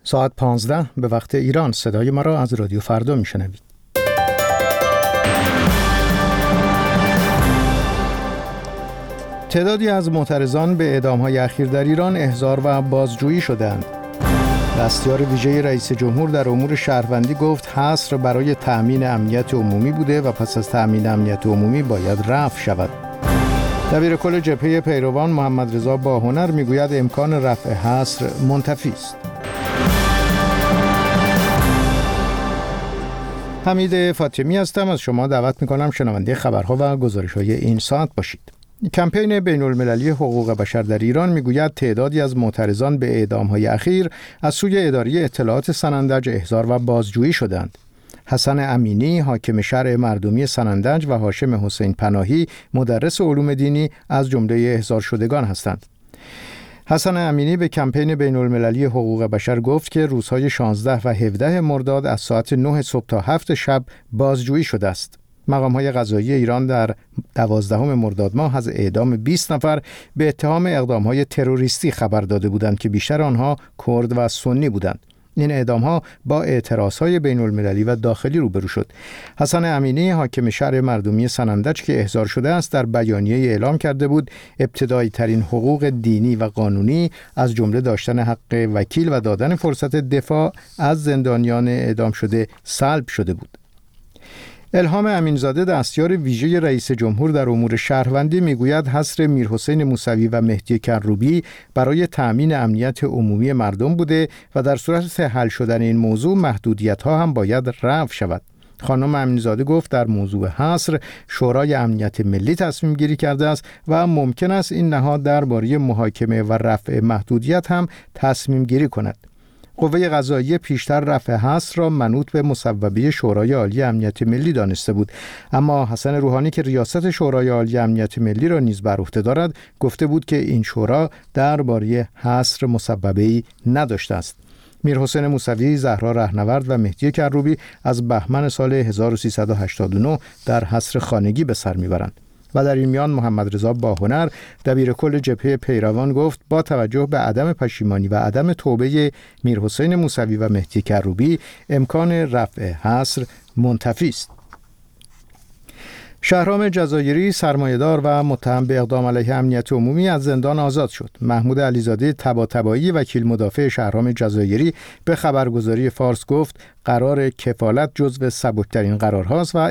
ساعت 15 به وقت ایران. صدای ما را از رادیو فردا میشنوید. تعدادی از معترضان به اعدام‌های اخیر در ایران احضار و بازجویی شدند. دستیار ویژه رئیس جمهور در امور شهروندی گفت حصر برای تأمین امنیت عمومی بوده و پس از تأمین امنیت عمومی باید رفع شود. دبیرکل جبهه پیروان محمد رضا باهنر میگوید امکان رفع حصر منتفی است. حمید فاطمی هستم. از شما دعوت میکنم شنونده خبرها و گزارش‌های این ساعت باشید. کمپین بین‌المللی حقوق بشر در ایران میگوید تعدادی از معترضان به اعدام‌های اخیر از سوی اداره اطلاعات سنندج احضار و بازجویی شدند. حسن امینی حاکم شهر مردمی سنندج و هاشم حسین پناهی مدرس علوم دینی از جمله احضار شدگان هستند. حسن امینی به کمپین بین‌المللی حقوق بشر گفت که روزهای 16 و 17 مرداد از ساعت 9 صبح تا 7 شب بازجویی شده است. مقام‌های قضایی ایران در 12 مرداد ماه از اعدام 20 نفر به اتهام اقدام‌های تروریستی خبر داده بودند که بیشتر آنها کرد و سنی بودند. این اعدام‌ها با اعتراض‌های بین‌المللی و داخلی روبرو شد. حسن امینی حاکم شهر مردمی سنندج که احضار شده است در بیانیه اعلام کرده بود ابتدایی ترین حقوق دینی و قانونی از جمله داشتن حق وکیل و دادن فرصت دفاع از زندانیان اعدام شده سلب شده بود. الهام امینزاده دستیار ویژه رئیس جمهور در امور شهروندی میگوید حصر میرحسین موسوی و مهدی کروبی برای تأمین امنیت عمومی مردم بوده و در صورت حل شدن این موضوع محدودیت‌ها هم باید رفع شود. خانم امینزاده گفت در موضوع حصر شورای امنیت ملی تصمیم گیری کرده است و ممکن است این نهاد درباره محاکمه و رفع محدودیت هم تصمیم گیری کند. قوه قضاییه پیشتر رفع حصر را منوط به مصوبه شورای عالی امنیت ملی دانسته بود، اما حسن روحانی که ریاست شورای عالی امنیت ملی را نیز بر عهده دارد گفته بود که این شورا درباره حصر مصوبه‌ای نداشته است. میرحسین موسوی، زهرا رهنورد و مهدی کروبی از بهمن سال 1389 در حصر خانگی به سر میبرند. و در این میان محمد رضا باهنر دبیرکل جبهه پیروان گفت با توجه به عدم پشیمانی و عدم توبه میرحسین موسوی و مهدی کروبی امکان رفع حصر منتفی است. شهرام جزایری سرمایه‌دار و متهم به اقدام علیه امنیت عمومی از زندان آزاد شد. محمود علیزاده طباطبایی وکیل مدافع شهرام جزایری به خبرگزاری فارس گفت قرار کفالت جزو سبکترین قرارهاست و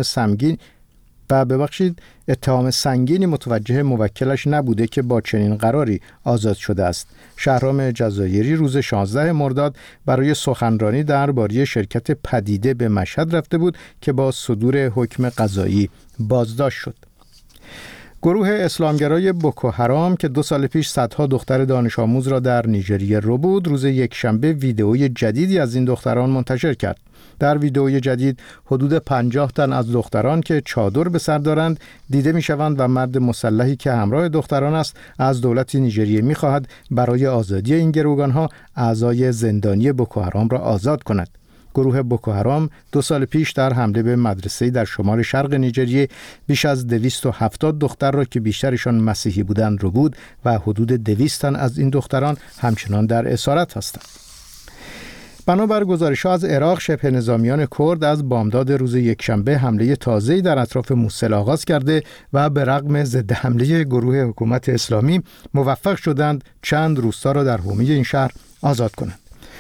اتهام سنگینی متوجه موکلش نبوده که با چنین قراری آزاد شده است. شهرام جزایری روز 16 مرداد برای سخنرانی درباره شرکت پدیده به مشهد رفته بود که با صدور حکم قضایی بازداشت شد. گروه اسلامگرای بوکو حرام که 2 سال پیش صدها دختر دانش آموز را در نیجریه ربود، روز یکشنبه ویدئوی جدیدی از این دختران منتشر کرد. در ویدئوی جدید حدود 50 تن از دختران که چادر به سر دارند دیده می‌شوند و مرد مسلحی که همراه دختران است از دولت نیجریه می‌خواهد برای آزادی این گروگان‌ها اعضای زندانی بوکو حرام را آزاد کند. گروه بوکو حرام 2 سال پیش در حمله به مدرسه‌ای در شمال شرق نیجریه بیش از 270 دختر را که بیشترشان مسیحی بودند ربود و حدود 200 تن از این دختران همچنان در اسارت هستند. بنابر گزارش‌ها از عراق، شبه نظامیان کرد از بامداد روز یکشنبه حمله تازه‌ای در اطراف موصل آغاز کرده و به رغم ضد حمله گروه حکومت اسلامی موفق شدند چند روستا را در حومه این شهر آزاد کنند.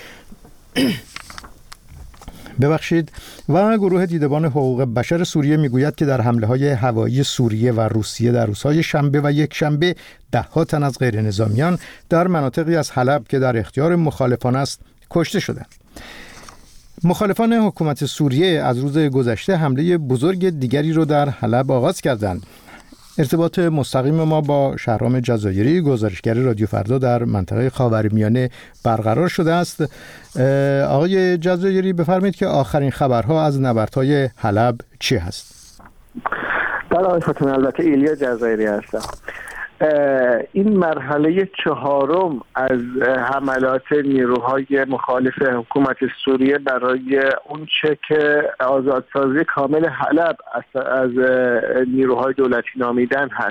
و گروه دیدبان حقوق بشر سوریه میگوید که در حمله‌های هوایی سوریه و روسیه در روزهای شنبه و یکشنبه 10 تن از غیر نظامیان در مناطقی از حلب که در اختیار مخالفان است کشته شدند. مخالفان حکومت سوریه از روز گذشته حمله بزرگ دیگری را در حلب آغاز کردند. ارتباط مستقیم ما با شهرام جزایری، گزارشگر رادیو فردا در منطقه خاورمیانه برقرار شده است. آقای جزایری بفرمایید که آخرین خبرها از نبردهای حلب چی هست؟ بله آقای فاطمی، البته ایلیا جزایری هستم. این مرحله 4 از حملات نیروهای مخالف حکومت سوریه برای اون چه که آزادسازی کامل حلب از نیروهای دولتی نامیدن هست.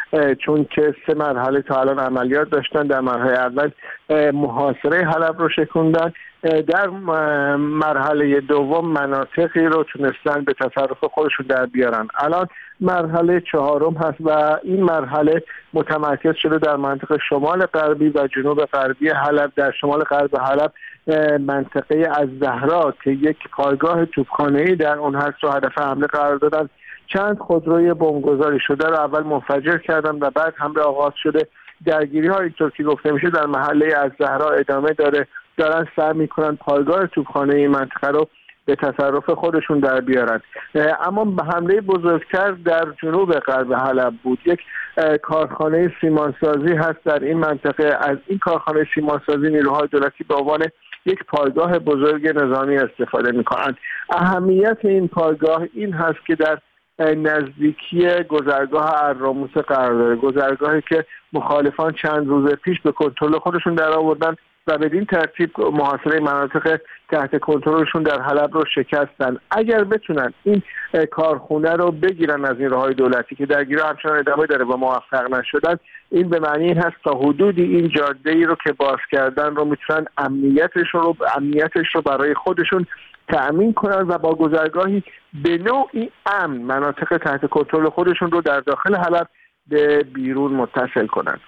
چون که 3 مرحله تا الان عملیات داشتن. در مرحله اول محاصره حلب رو شکوندن، در مرحله دوم مناطقی رو تونستن به تصرف خودشون در بیارن. الان مرحله 4 هست و این مرحله متمرکز شده در منطقه شمال غربی و جنوب غربی حلب. در شمال غرب حلب منطقه الزهرا که یک پایگاه توپخانه‌ای در اون هست رو هدف حمله قرار دادن. چند خودروی بمبگذاری شده رو اول منفجر کردن و بعد حمله آغاز شده. درگیری ها اینطور که گفته میشه در محله الزهرا ادامه دارن سعی میکنن پایگاه توپخانه این منطقه رو به تصرف خودشون در بیارن. اما حمله بزرگتر در جنوب غرب حلب بود. یک کارخانه سیمانسازی هست در این منطقه. از این کارخانه سیمانسازی نیروهای دولتی به عنوان یک پایگاه بزرگ نظامی استفاده میکنند. اهمیت این پایگاه این هست که در نزدیکی گذرگاه اراموس قرار داره، گذرگاهی که مخالفان چند روز پیش به کنترل خودشون در آوردن و بدین ترتیب محاصره مناطق تحت کنترلشون در حلب رو شکستن. اگر بتونن این کارخونه رو بگیرن از نیروهای دولتی که درگیری همچنان ادامه داره و موفق نشدن، این به معنی این هست تا حدودی این جاده‌ای رو که باز کردن رو میتونن امنیتش رو برای خودشون تأمین کنن و با گذرگاهی به نوعی امن مناطق تحت کنترل خودشون رو در داخل حلب به بیرون متصل کنن.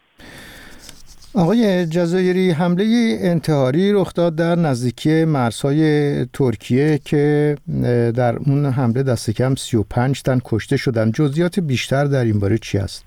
آقای جزایری، حمله انتحاری رخ داد در نزدیکی مرزهای ترکیه که در اون حمله دست کم 35 تن کشته شدن. جزئیات بیشتر در این باره چی است؟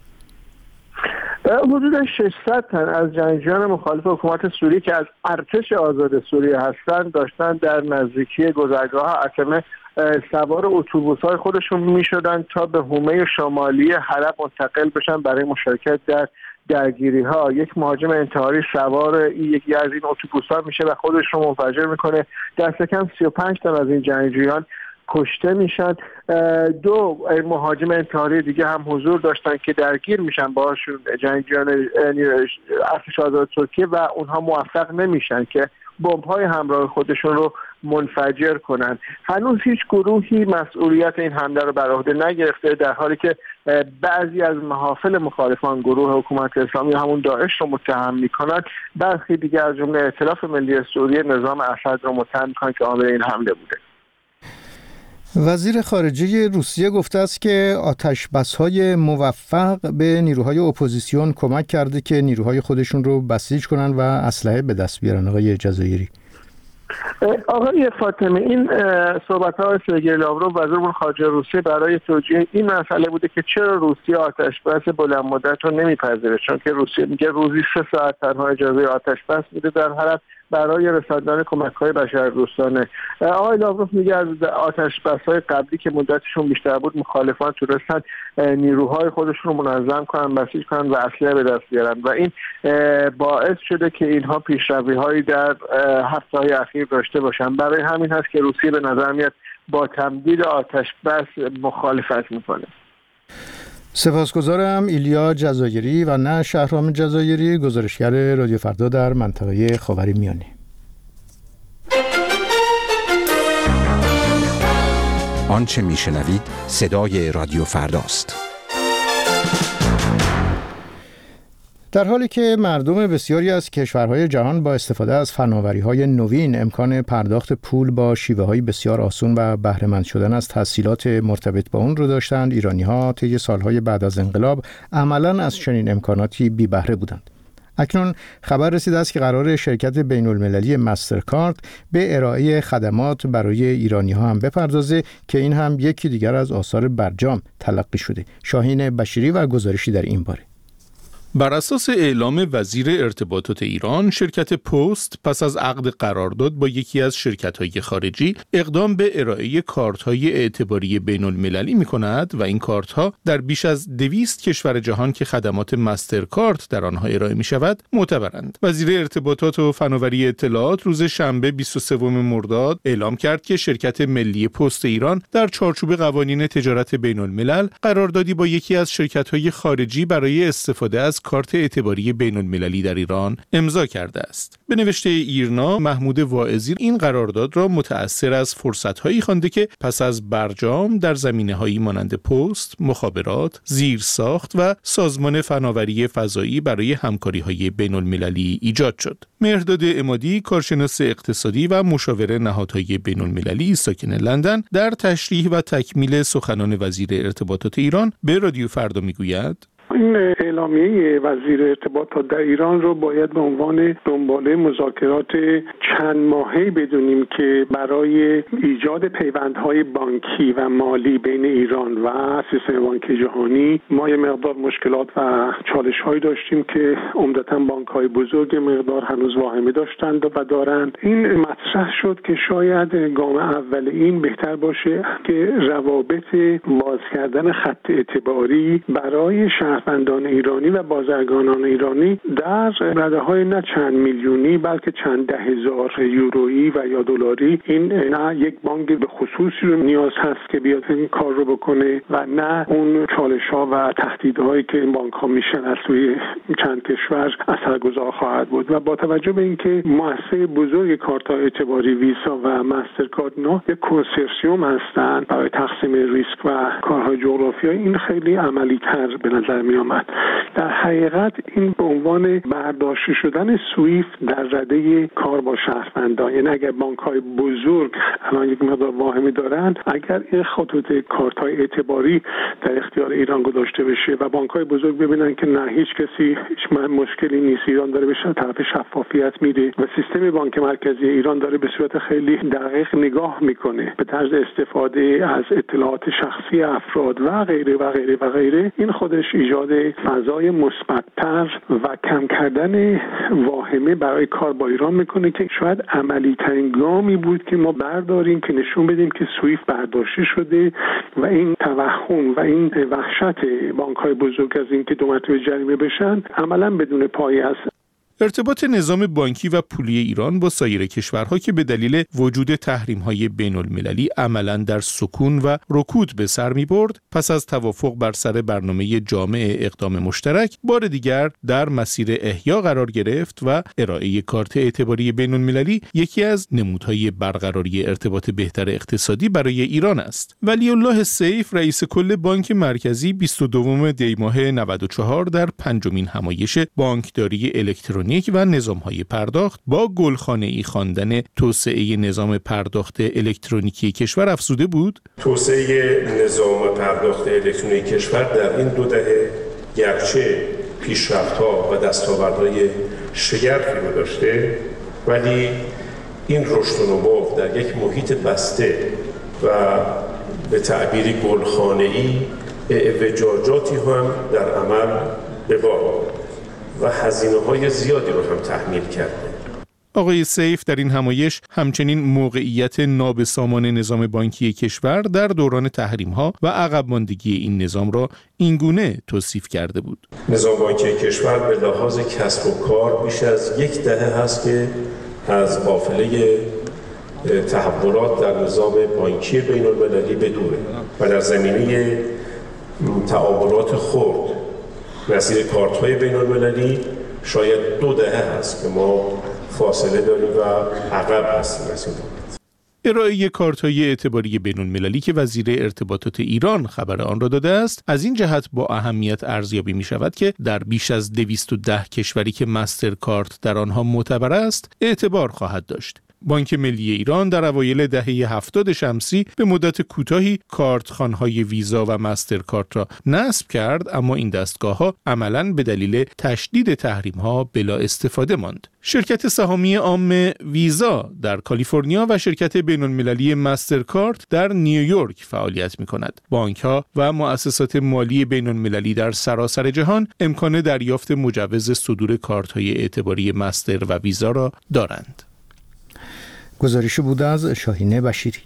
حدود 600 تن از جنگجویان مخالف حکومت سوریه که از ارتش آزاد سوریه هستند داشتن در نزدیکی گذرگاه عتمه سوار اتوبوس‌های خودشون می‌شدن تا به حومه شمالی حلب منتقل بشن برای مشارکت در درگیری‌ها. یک مهاجم انتحاری سوار یکی از این اتوبوس‌ها میشه و خودش رو منفجر میکنه. دست کم 35 تا از این جنگجویان کشته میشن. 2 مهاجم انتحاری دیگه هم حضور داشتن که درگیر میشن باشون جنگجویان ارتش آزاد ترکیه و اونها موفق نمیشن که بمب‌های همراه خودشون رو منفجر کنن. هنوز هیچ گروهی مسئولیت این حمله رو بر عهده نگرفته، در حالی که بعضی از محافل مخالفان گروه حکومت اسلامی همون داعش رو متهم میکنن. برخی دیگه از جمله ائتلاف ملی سوریه نظام اسد رو متهم میکنن که عامل این حمله بوده. وزیر خارجه روسیه گفته است که آتش‌بس‌های موفق به نیروهای اپوزیسیون کمک کرده که نیروهای خودشون رو بسیج کنن و اسلحه به دست بیارن. آقای جزایری، آقای فاطمی، این صحبت‌ها سرگئی لاوروف وزیر امور خارجه روسیه برای توجیه این مسئله بوده که چرا روسیه آتش‌بس بلند مدت رو نمیپذیره، چون که روسیه میگه روزی 3 ساعت تنها اجازه آتش‌بس میده در حلب برای رساندن کمک‌های بشردوستانه. آقای لاوروف میگه از آتش‌بس‌های قبلی که مدتشون بیشتر بود مخالفان تونستن نیروهای خودشون رو منظم کنن، بسیج کنن و اسلحه به دست بیارن و این باعث شده که اینها پیشروی‌هایی در هفته‌های اخیر داشته باشن. برای همین هست که روسیه به نظر میاد با تمدید آتش‌بس مخالفت میکنه. سپاسگزارم. ایلیا جزایری و نه شهرام جزایری، گزارشگر رادیو فردا در منطقه خاورمیانه. آنچه میشنوید صدای رادیو فرداست. در حالی که مردم بسیاری از کشورهای جهان با استفاده از فناوری‌های نوین امکان پرداخت پول با شیوه‌های بسیار آسان و بهره‌مند شدن از تسهیلات مرتبط با اون رو داشتند، ایرانی‌ها طی سالهای بعد از انقلاب عملاً از چنین امکاناتی بی بهره بودند. اکنون خبر رسیده است که قرار شرکت بین‌المللی مسترکارد به ارائه خدمات برای ایرانی‌ها هم بپردازه که این هم یکی دیگر از آثار برجام تلقی شده. شاهین بشیری و گزارشی در این باره. بر اساس اعلام وزیر ارتباطات ایران، شرکت پست پس از عقد قرارداد با یکی از شرکت‌های خارجی اقدام به ارائه کارت‌های اعتباری بین‌المللی می‌کند و این کارت‌ها در بیش از 200 کشور جهان که خدمات مسترکارد در آنها ارائه می‌شود معتبرند. وزیر ارتباطات و فناوری اطلاعات روز شنبه 23 مرداد اعلام کرد که شرکت ملی پست ایران در چارچوب قوانین تجارت بین‌الملل قراردادی با یکی از شرکت‌های خارجی برای استفاده از کارت اعتباری بین‌المللی در ایران امضا کرده است. به نوشته ایرنا، محمود واعظی این قرارداد را متأثر از فرصت‌هایی خوانده که پس از برجام در زمینه‌هایی مانند پست، مخابرات، زیرساخت و سازمان فناوری فضایی برای همکاری‌های بین‌المللی ایجاد شد. مهرداد عمادی، کارشناس اقتصادی و مشاور نهادهای بین‌المللی ساکن لندن، در تشریح و تکمیل سخنان وزیر ارتباطات ایران به رادیو فردا میگوید: این اعلامیه وزیر ارتباطات در ایران رو باید به عنوان دنباله مذاکرات چند ماهه‌ای بدونیم که برای ایجاد پیوندهای بانکی و مالی بین ایران و سیستم بانکی جهانی ما یه مقدار مشکلات و چالش‌هایی داشتیم که عمدتاً بانک‌های بزرگ مقدار هنوز واهمه داشتند و دارند. این مطرح شد که شاید گام اول این بهتر باشه که روابط باز کردن خط اعتباری برای شهروندان ایرانی و بازرگانان ایرانی در رده‌های نه چند میلیونی بلکه چند ده هزار یورویی و یا دلاری، این نه یک بانک به خصوصی رو نیاز هست که بیاد این کار رو بکنه و نه اون چالش‌ها و تهدیدهایی که این بانک‌ها میشن از توی چند کشور اثرگذار خواهد بود. و با توجه به اینکه مؤسسه بزرگ کارت‌های اعتباری ویزا و مسترکارد نه یک کنسورسیوم هستند برای تقسیم ریسک و کارهای جغرافیایی، این خیلی عملی‌تر به نظر می آمد. در حقیقت این به عنوان برداشته شدن سویفت در رده کار با شهروندان، یعنی اگر بانک‌های بزرگ الان یک مقدار واهمه دارند، اگر این خطوط کارت‌های اعتباری در اختیار ایران گذاشته بشه و بانک‌های بزرگ ببینن که نه هیچ کسی هیچ مشکلی نیست، ایران داره به طرف شفافیت میره و سیستم بانک مرکزی ایران داره به صورت خیلی دقیق نگاه میکنه به طرز استفاده از اطلاعات شخصی افراد و غیره و غیره و غیره، این خودش ایجاد فضای مثبت‌تر و کم کردن واهمه برای کار با ایران میکنه که شاید عملی ترین گامی بود که ما برداریم که نشون بدیم که سویفت برداشته شده و این توهم و این وحشت بانک‌های بزرگ از اینکه دو مرتبه جریمه بشن عملاً بدون پایه است. ارتباط نظام بانکی و پولی ایران با سایر کشورها که به دلیل وجود تحریم‌های بین‌المللی عملاً در سکون و رکود به سر می‌برد، پس از توافق بر سر برنامه جامع اقدام مشترک بار دیگر در مسیر احیا قرار گرفت و ارائه کارت اعتباری بین‌المللی یکی از نمودهای برقراری ارتباط بهتر اقتصادی برای ایران است. ولی الله سیف، رئیس کل بانک مرکزی، 22 دی ماه 94 در پنجمین همایش بانکداری الکترونیک و نظام‌های پرداخت با گلخانه‌ای خواندن توسعه نظام پرداخت الکترونیکی کشور افزوده بود: توسعه نظام پرداخت الکترونیکی کشور در این 2 دهه گرچه پیشرفت‌ها و دستاوردهای شگرفی رو داشته، ولی این رشد و نمو در یک محیط بسته و به تعبیری گلخانه‌ای اعوجاجاتی هم در عمل به بار آورد و هزینه‌های زیادی رو هم تحمیل کرده. آقای سیف در این همایش همچنین موقعیت نابسامان نظام بانکی کشور در دوران تحریم‌ها و عقب ماندگی این نظام را اینگونه توصیف کرده بود: نظام بانکی کشور به لحاظ کسب و کار بیش از 1 دهه هست که از قافله تحولات در نظام بانکی بین‌المللی به دوره و در زمینه تعاملات خرد مسیر کارت‌های بین‌المللی شاید 2 دهه هست که ما فاصله داریم و عقب هستیم از این بابت. ارائه کارت‌های اعتباری بین‌المللی که وزیر ارتباطات ایران خبر آن را داده است، از این جهت با اهمیت ارزیابی می‌شود که در بیش از 210 کشوری که مسترکارد در آنها معتبر است، اعتبار خواهد داشت. بانک ملی ایران در اوایل دهه 70 شمسی به مدت کوتاهی کارتخوان‌های ویزا و مسترکارد را نصب کرد، اما این دستگاه‌ها عملاً به دلیل تشدید تحریم‌ها بلا استفاده ماند. شرکت سهامی عام ویزا در کالیفرنیا و شرکت بین‌المللی مسترکارد در نیویورک فعالیت می‌کند. بانک‌ها و مؤسسات مالی بین‌المللی در سراسر جهان امکان دریافت مجوز صدور کارت‌های اعتباری مستر و ویزا را دارند. گزارشی بوده از شاهینه بشیری.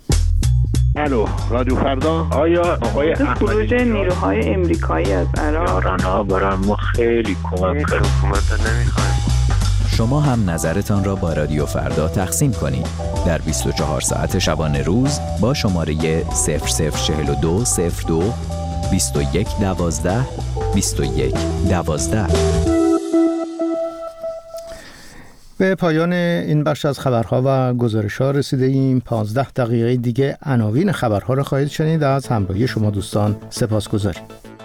الو، رادیو فردا. آیا آقای خروج نیروهای امریکایی از عراق ایران‌ها برای ما خیلی کمک کرد. حکومت نمی‌خوایم. شما هم نظرتان را با رادیو فردا تقسیم کنید در 24 ساعت شبانه روز با شماره 004202 2112 21 12. به پایان این بخش از خبرها و گزارش‌ها رسیده ایم. 15 دقیقه دیگه عناوین خبرها را خواهید شنید. از همراهی شما دوستان سپاسگزاریم.